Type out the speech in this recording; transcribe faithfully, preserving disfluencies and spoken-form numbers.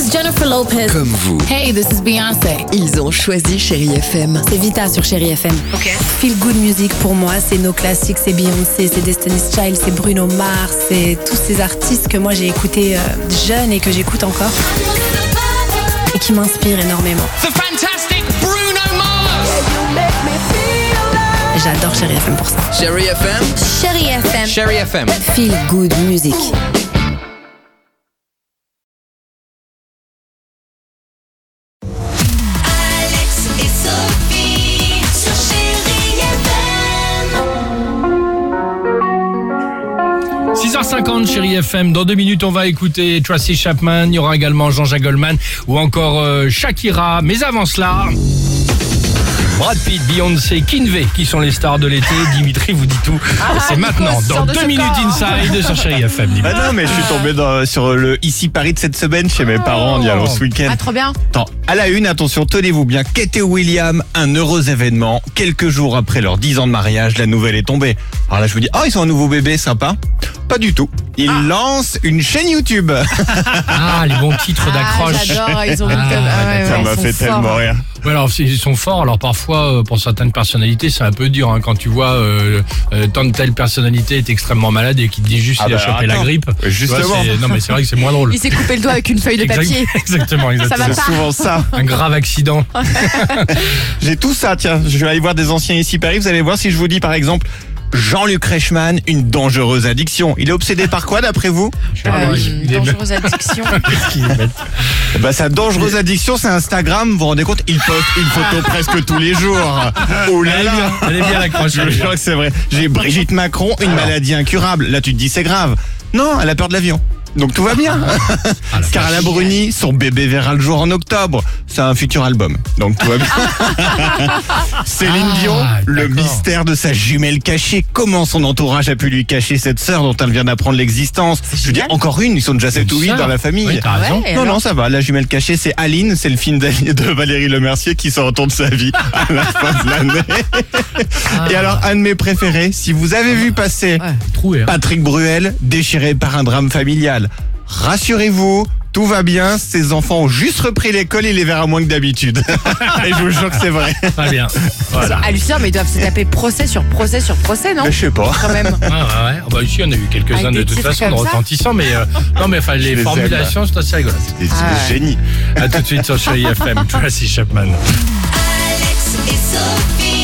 is Jennifer Lopez. Comme vous. Hey, this is Beyoncé. Ils ont choisi Chérie F M. C'est Vita sur Chérie F M. Ok. Feel good music pour moi, c'est nos classiques, c'est Beyoncé, c'est Destiny's Child, c'est Bruno Mars, c'est tous ces artistes que moi j'ai écoutés euh, jeune et que j'écoute encore et qui m'inspirent énormément. The fantastic Bruno Mars. J'adore Chérie F M pour ça. Chérie F M. Chérie F M. Chérie F M. Feel good music. Alex et Sophie sur Chérie F M. six heures cinquante, Chérie F M. Dans deux minutes, on va écouter Tracy Chapman. Il y aura également Jean-Jacques Goldman ou encore euh, Shakira. Mais avant cela, Brad Pitt, Beyoncé, Kinvey, qui sont les stars de l'été. Dimitri vous dit tout. C'est maintenant, dans deux minutes inside sur Chérie F M. Ah non, mais je suis tombé dans, sur le Ici Paris de cette semaine chez mes parents en y allant ce week-end. Ah, trop bien. Attends, à la une, attention, tenez-vous bien, Kate et William, un heureux événement. Quelques jours après leurs dix ans de mariage, la nouvelle est tombée. Alors là, je vous dis, oh, ils ont un nouveau bébé, sympa. Pas du tout. Ils Ah. lancent une chaîne YouTube. Ah, les bons titres d'accroche. Ah, j'adore, ils ont Ah, ah, ouais, Ça ouais, m'a ils sont fait forts. tellement rire. Ouais, alors ils sont forts. Alors parfois, euh, pour certaines personnalités, c'est un peu dur hein, quand tu vois euh, euh, tant de telle personnalité est extrêmement malade et qui te dit juste Ah qu'il a bah, chopé la attends. grippe. Justement. Tu vois, c'est- non mais c'est vrai que c'est moins drôle. Il s'est coupé le doigt avec une feuille de Exact- papier. Exactement, exactement. va C'est pas. souvent ça. Un grave accident. J'ai tout ça, tiens. Je vais aller voir des anciens Ici Paris. Vous allez voir si je vous dis, par exemple, Jean-Luc Reichmann, une dangereuse addiction. Il est obsédé par quoi, d'après vous? Je sais pas, Euh, moi, une il est- dangereuse addiction. Qu'est-ce qu'ils mettent Bah, sa dangereuse addiction, c'est Instagram. Vous vous rendez compte? Il poste une photo presque tous les jours. Oh là Elle est là. bien, elle est bien l'accroche. Je jure que c'est vrai. J'ai Brigitte Macron, une maladie incurable. Là, tu te dis, c'est grave. Non, elle a peur de l'avion. Donc tout va bien. Ah, la Carla vache. Bruni, son bébé verra le jour en octobre. C'est un futur album. Donc tout va bien. Céline Ah, Dion, le d'accord. mystère de sa jumelle cachée. Comment son entourage a pu lui cacher cette sœur dont elle vient d'apprendre l'existence? Je veux dire, encore une, ils sont déjà sept ou huit Sœur. dans la famille. Oui, t'as raison. Ouais. Et Non, alors non, ça va. La jumelle cachée, c'est Aline. C'est le film d'Ali- de Valérie Lemercier qui sort autour de sa vie à la fin de l'année. Et alors, un de mes préférés, si vous avez vu passer Troué, hein. Patrick Bruel, déchiré par un drame familial, rassurez-vous, tout va bien. Ses enfants ont juste repris l'école et il les verra moins que d'habitude. Et je vous jure que c'est vrai. Très bien. Voilà. Hallucinant, mais ils doivent se taper procès sur procès sur procès, non? Mais je sais pas. Quand même. Ouais, ouais, ouais. Oh, bah, ici, on a eu quelques-uns Avec de des toute titres façon de comme ça. retentissants, mais euh, non, mais enfin, les les formulations, c'est assez rigolo. C'est Ah ouais. génie. À tout de suite sur Chérie F M. Tracy Chapman. Alex et Sophie.